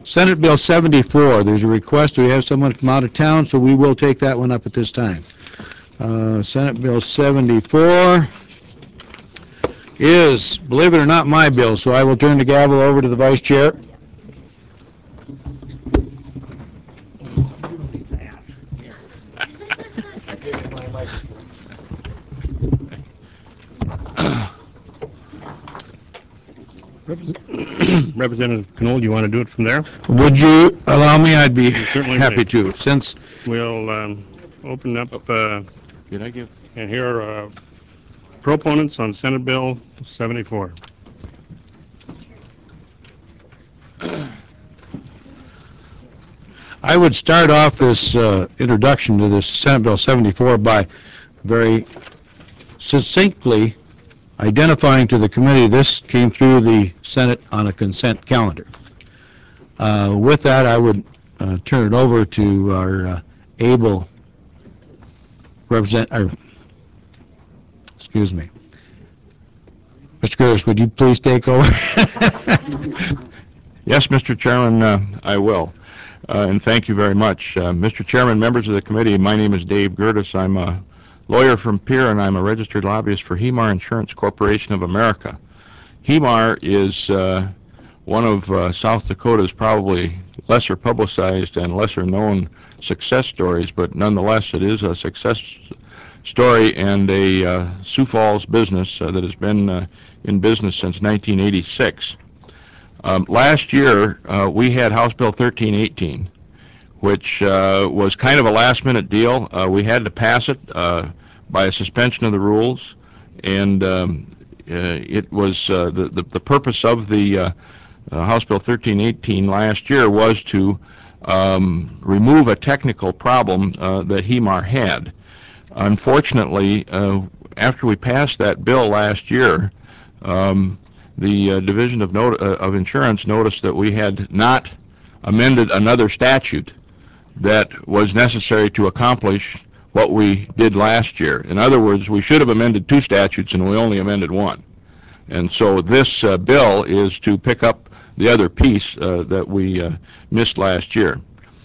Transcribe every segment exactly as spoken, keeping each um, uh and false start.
Senate Bill seventy-four, there's a request. We have someone from out of town, so we will take that one up at this time. Uh, Senate Bill seventy-four is, believe it or not, my bill, so I will turn the gavel over to the Vice Chair. Representative Knoll, do you want to do it from there? Would you allow me? I'd be Certainly happy may. to. Since We'll um, open up, uh, did I give? and here are uh, proponents on Senate Bill seventy-four. I would start off this uh, introduction to this Senate Bill seventy-four by very succinctly identifying to the committee this came through the Senate on a consent calendar. Uh, with that, I would uh, turn it over to our uh, able represent, or, excuse me. Mister Curtis, would you please take over? Yes, Mister Chairman, uh, I will. Uh, and thank you very much. Uh, Mister Chairman, members of the committee, my name is Dave Gertis. I'm a lawyer from Pierre, and I'm a registered lobbyist for Hemar Insurance Corporation of America. Hemar is uh, one of uh, South Dakota's probably lesser publicized and lesser known success stories, but nonetheless it is a success story and a uh, Sioux Falls business uh, that has been uh, in business since nineteen eighty-six. Um, last year uh, we had House Bill thirteen eighteen, which uh, was kind of a last-minute deal. Uh, we had to pass it uh, by a suspension of the rules, and um, uh, it was uh, the, the the purpose of the uh, uh, House Bill thirteen eighteen last year was to um, remove a technical problem uh, that Hemar had. Unfortunately, uh, after we passed that bill last year, um, the uh, Division of, Not uh, of Insurance noticed that we had not amended another statute that was necessary to accomplish what we did last year. In other words, we should have amended two statutes and we only amended one. And so this uh, bill is to pick up the other piece uh, that we uh, missed last year.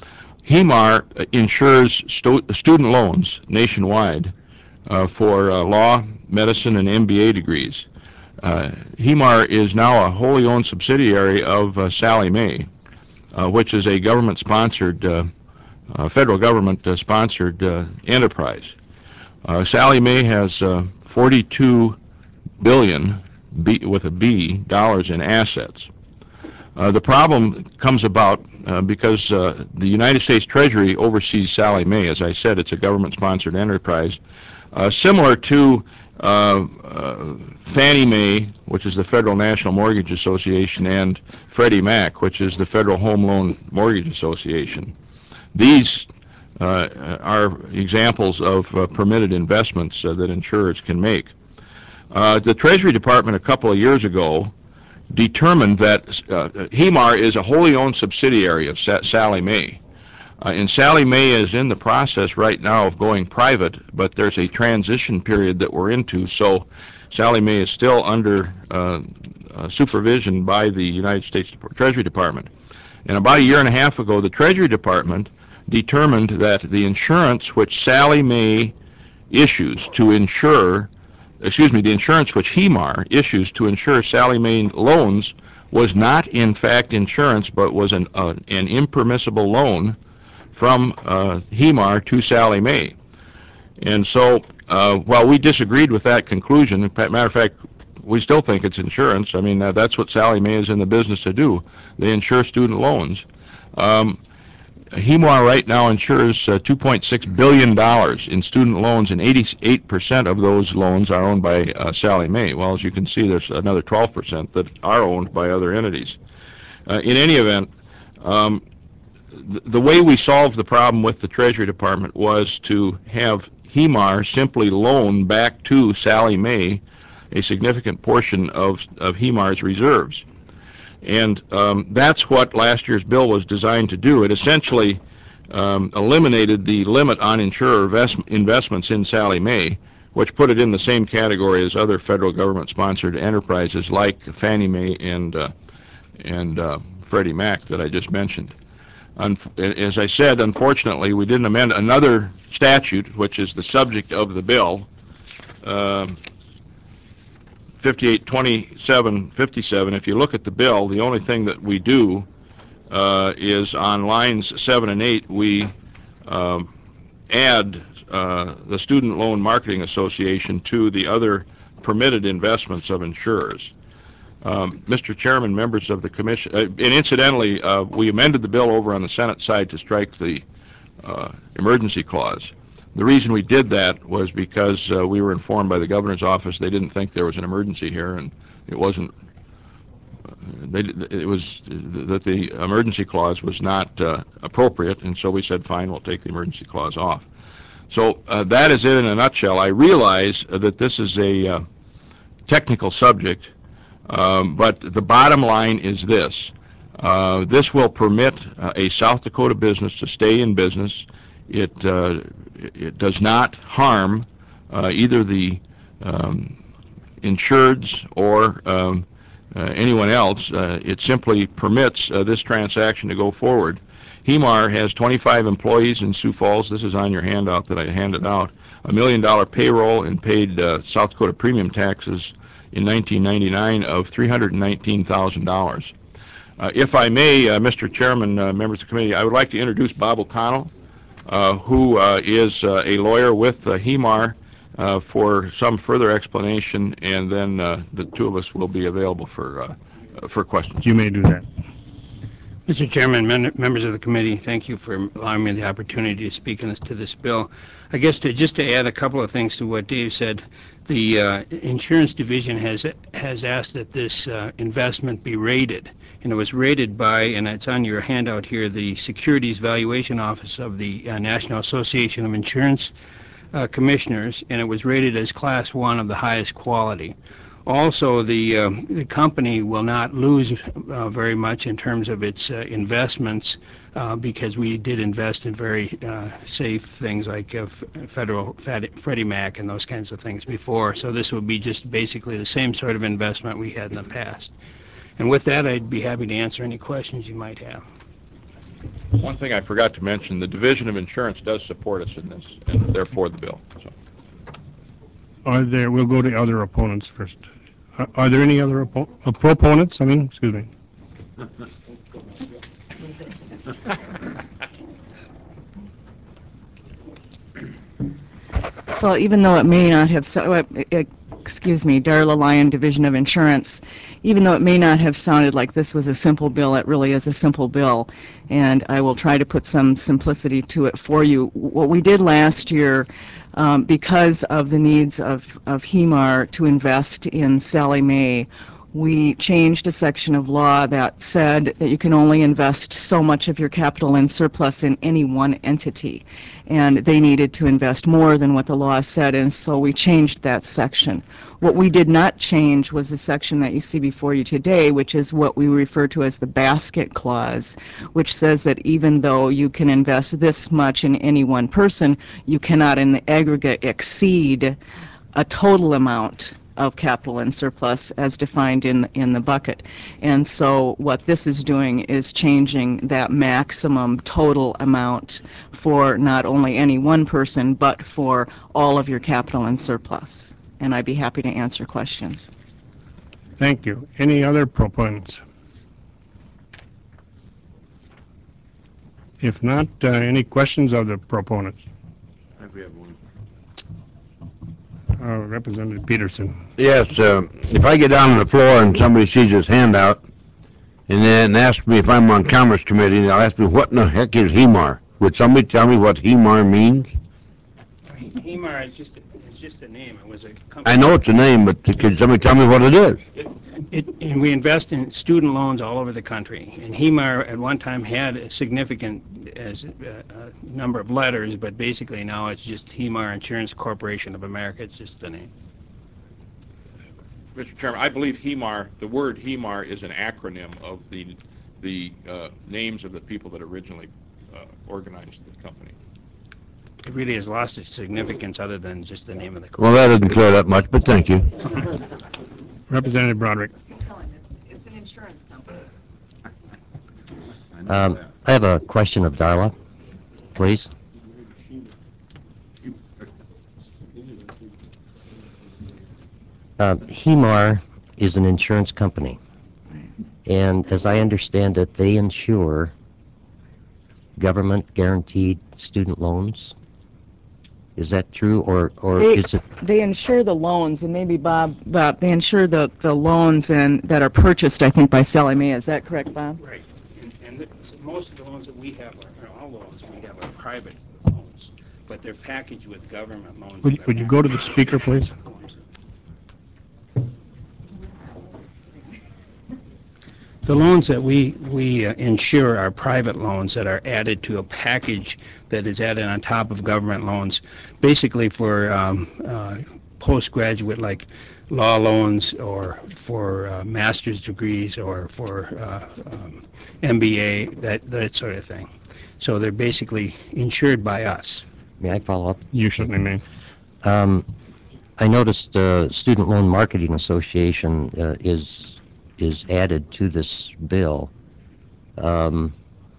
Hemar insures stu student loans nationwide uh, for uh, law, medicine, and M B A degrees. Uh, Hemar is now a wholly owned subsidiary of uh, Sallie Mae, uh, which is a government-sponsored uh, Uh, federal government-sponsored uh, uh, enterprise. Uh, Sallie Mae has uh, forty-two billion B, with a B dollars in assets. Uh, the problem comes about uh, because uh, the United States Treasury oversees Sallie Mae. As I said, it's a government-sponsored enterprise, uh, similar to uh, uh, Fannie Mae, which is the Federal National Mortgage Association, and Freddie Mac, which is the Federal Home Loan Mortgage Association. These uh, are examples of uh, permitted investments uh, that insurers can make. Uh, the Treasury Department a couple of years ago determined that uh, Hemar is a wholly owned subsidiary of Sa Sallie Mae. Uh, and Sallie Mae is in the process right now of going private, but there's a transition period that we're into, so Sallie Mae is still under uh, uh, supervision by the United States Treasury Department. And about a year and a half ago, the Treasury Department determined that the insurance which Sallie Mae issues to insure, excuse me, the insurance which Hemar issues to insure Sallie Mae loans was not in fact insurance, but was an, uh, an impermissible loan from uh, Hemar to Sallie Mae. And so uh, while we disagreed with that conclusion, matter of fact, we still think it's insurance. I mean, uh, that's what Sallie Mae is in the business to do. They insure student loans. Um, Hemar right now insures uh, two point six billion dollars in student loans, and eighty-eight percent of those loans are owned by uh, Sallie Mae. Well, as you can see, there's another twelve percent that are owned by other entities. Uh, in any event, um, th the way we solved the problem with the Treasury Department was to have Hemar simply loan back to Sallie Mae a significant portion of, of Hemar's reserves. And um, that's what last year's bill was designed to do. It essentially um, eliminated the limit on insurer invest investments in Sallie Mae, which put it in the same category as other federal government-sponsored enterprises like Fannie Mae and uh, and uh, Freddie Mac that I just mentioned. Unf- As I said, unfortunately, we didn't amend another statute, which is the subject of the bill, um, fifty-eight twenty-seven fifty-seven. If you look at the bill, the only thing that we do uh, is on lines seven and eight, we um, add uh, the Student Loan Marketing Association to the other permitted investments of insurers. Um, Mister Chairman, members of the commission, uh, and incidentally, uh, we amended the bill over on the Senate side to strike the uh, emergency clause. The reason we did that was because uh, we were informed by the governor's office they didn't think there was an emergency here, and it wasn't. Uh, they, it was that the emergency clause was not uh, appropriate, and so we said, fine, we'll take the emergency clause off. So uh, that is it in a nutshell. I realize uh, that this is a uh, technical subject. Um, but the bottom line is this. Uh, this will permit uh, a South Dakota business to stay in business. It, uh, it does not harm uh, either the um, insureds or um, uh, anyone else. Uh, it simply permits uh, this transaction to go forward. H E M A R has twenty-five employees in Sioux Falls. This is on your handout that I handed out. A million dollar payroll and paid uh, South Dakota premium taxes in nineteen ninety-nine of three hundred nineteen thousand dollars. Uh, if I may, uh, Mister Chairman, uh, members of the committee, I would like to introduce Bob O'Connell, uh, who uh, is uh, a lawyer with uh, H E M A R, uh, for some further explanation, and then uh, the two of us will be available for uh, for questions. You may do that. Mister Chairman, men- members of the committee, thank you for allowing me the opportunity to speak in this, to this bill. I guess to just to add a couple of things to what Dave said, the uh, insurance division has has asked that this uh, investment be rated, and it was rated by, and it's on your handout here, the Securities Valuation Office of the uh, National Association of Insurance uh, Commissioners, and it was rated as Class one of the highest quality. Also, the, uh, the company will not lose uh, very much in terms of its uh, investments uh, because we did invest in very uh, safe things like uh, f- federal Freddie Mac and those kinds of things before. So this would be just basically the same sort of investment we had in the past. And with that, I'd be happy to answer any questions you might have. One thing I forgot to mention, the Division of Insurance does support us in this, and therefore the bill. So. Are there, we'll go to other opponents first. Are, are there any other oppo- uh, proponents? I mean, excuse me. Well, even though it may not have, so, uh, uh, excuse me, Darla Lyon, Division of Insurance, even though it may not have sounded like this was a simple bill, it really is a simple bill, and I will try to put some simplicity to it for you. What we did last year, um, because of the needs of, of H E M A R to invest in Sallie Mae, we changed a section of law that said that you can only invest so much of your capital in surplus in any one entity, and they needed to invest more than what the law said, and so we changed that section. What we did not change was the section that you see before you today, which is what we refer to as the basket clause, which says that even though you can invest this much in any one person, you cannot in the aggregate exceed a total amount of capital and surplus as defined in in the bucket. And so what this is doing is changing that maximum total amount for not only any one person, but for all of your capital and surplus. And I'd be happy to answer questions. Thank you. Any other proponents? If not, uh, any questions of the proponents? I think we have one. Uh, Representative Peterson. Yes, uh, if I get down on the floor and somebody sees this handout and then asks me if I'm on Commerce Committee, they'll ask me, what in the heck is H E M A R? Would somebody tell me what H E M A R means? H E M A R is just a, it's just a name. It was a company. I know it's a name, but could somebody tell me what it is? It, and we invest in student loans all over the country. And H E M A R at one time had a significant as, uh, uh, number of letters, but basically now it's just H E M A R Insurance Corporation of America. It's just the name. Mister Chairman, I believe H E M A R, the word H E M A R is an acronym of the the uh, names of the people that originally uh, organized the company. It really has lost its significance other than just the name of the Well, that doesn't clear that much, but thank you. Representative Broderick. It's an insurance company. Um, I have a question of Darla, please. Uh, HEMAR is an insurance company, and as I understand it, they insure government-guaranteed student loans. Is that true, or or They, is it? they insure the loans, and maybe Bob, Bob, they insure the, the loans and that are purchased, I think, by Sallie Mae. Is that correct, Bob? Right. And, and the, most of the loans that we have are, or all the loans we have are private loans, but they're packaged with government loans. Would, would you go to the speaker, please? The loans that we, we uh, insure are private loans that are added to a package that is added on top of government loans, basically for um, uh, postgraduate, like law loans, or for uh, master's degrees, or for uh, um, M B A, that, that sort of thing. So they're basically insured by us. May I follow up? You certainly may. Um, I noticed uh, Student Loan Marketing Association uh, is is added to this bill. Um,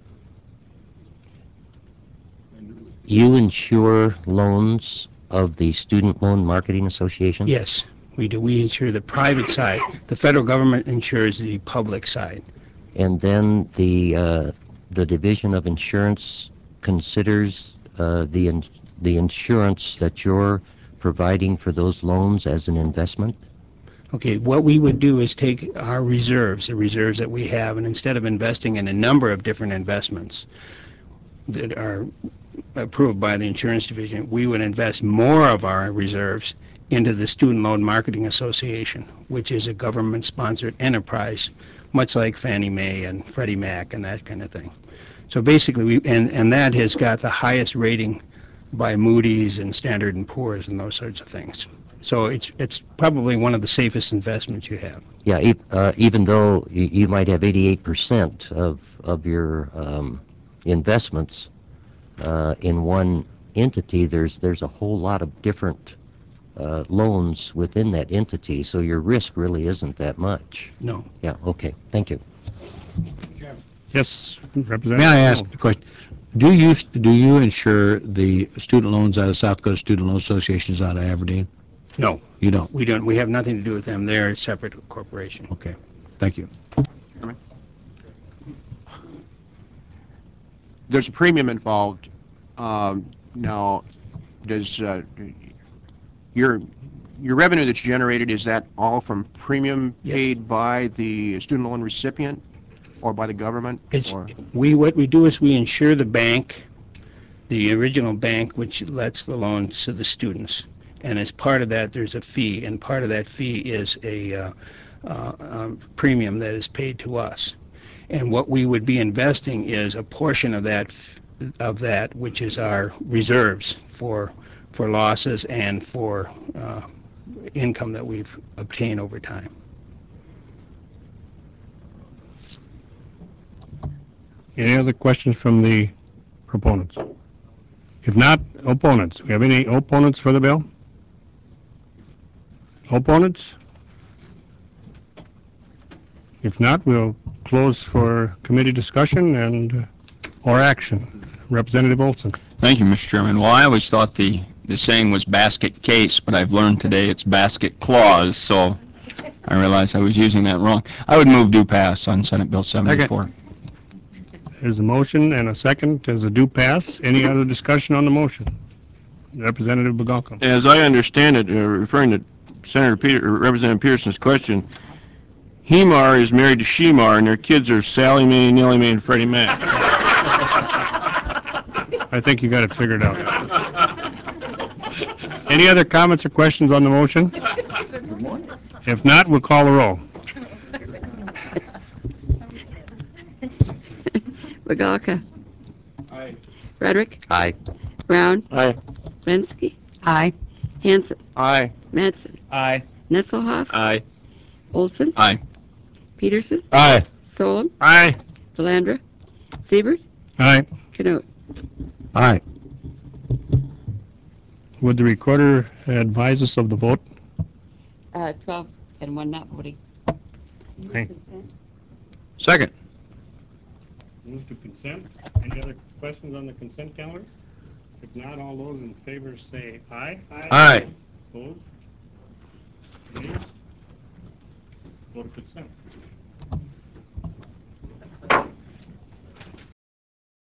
you insure loans of the Student Loan Marketing Association? Yes, we do. We insure the private side. The federal government insures the public side. And then the uh, the Division of Insurance considers uh, the in, the insurance that you're providing for those loans as an investment? Okay, what we would do is take our reserves, the reserves that we have, and instead of investing in a number of different investments that are approved by the insurance division, we would invest more of our reserves into the Student Loan Marketing Association, which is a government-sponsored enterprise, much like Fannie Mae and Freddie Mac and that kind of thing. So basically, we and, and that has got the highest rating by Moody's and Standard and Poor's and those sorts of things. So it's it's probably one of the safest investments you have. Yeah, e- uh, even though you, you might have eighty-eight percent of, of your um, investments uh, in one entity, there's there's a whole lot of different uh, loans within that entity, so your risk really isn't that much. No. Yeah, okay, thank you. Yes, Representative. May I ask a question? Do you, do you insure the student loans out of South Dakota Student Loan Associations out of Aberdeen? No, You don't? we don't. We have nothing to do with them. They're a separate corporation. Okay, thank you. There's a premium involved. Um, now, does uh, your your revenue that's generated, is that all from premium Yes. paid by the student loan recipient or by the government? It's or? we what we do is we insure the bank, the original bank, which lets the loans to the students. And as part of that, there's a fee, and part of that fee is a uh, uh, um, premium that is paid to us. And what we would be investing is a portion of that, f- of that, which is our reserves for for losses and for uh, income that we've obtained over time. Any other questions from the proponents? If not, opponents. We have any opponents for the bill? Opponents? If not, we'll close for committee discussion and, uh, or action. Representative Olson. Thank you, Mister Chairman. Well, I always thought the, the saying was basket case, but I've learned today it's basket clause, so I realized I was using that wrong. I would move due pass on Senate Bill seventy-four. There's a motion and a second. There's a due pass. Any other discussion on the motion? Representative Bagalka. As I understand it, uh, referring to Senator Peter, or Representative Peterson's question, HEMAR is married to SHEMAR, and their kids are Sally Mae, Nellie Mae, and Freddie Mac. I think you got it figured out. Any other comments or questions on the motion? If not, we'll call the roll. Bagalka. Aye. Frederick. Aye. Brown. Aye. Linsky. Aye. Hanson. Aye. Madsen. Aye. Nisselhoff. Aye. Olson. Aye. Peterson. Aye. Solon. Aye. Delandra. Siebert. Aye. Canute. Aye. Would the recorder advise us of the vote? Uh, twelve and one not voting. Okay. Second. Move to consent. Any other questions on the consent calendar? If not, all those in favor say aye. Aye. Opposed? Nays? Go to consent.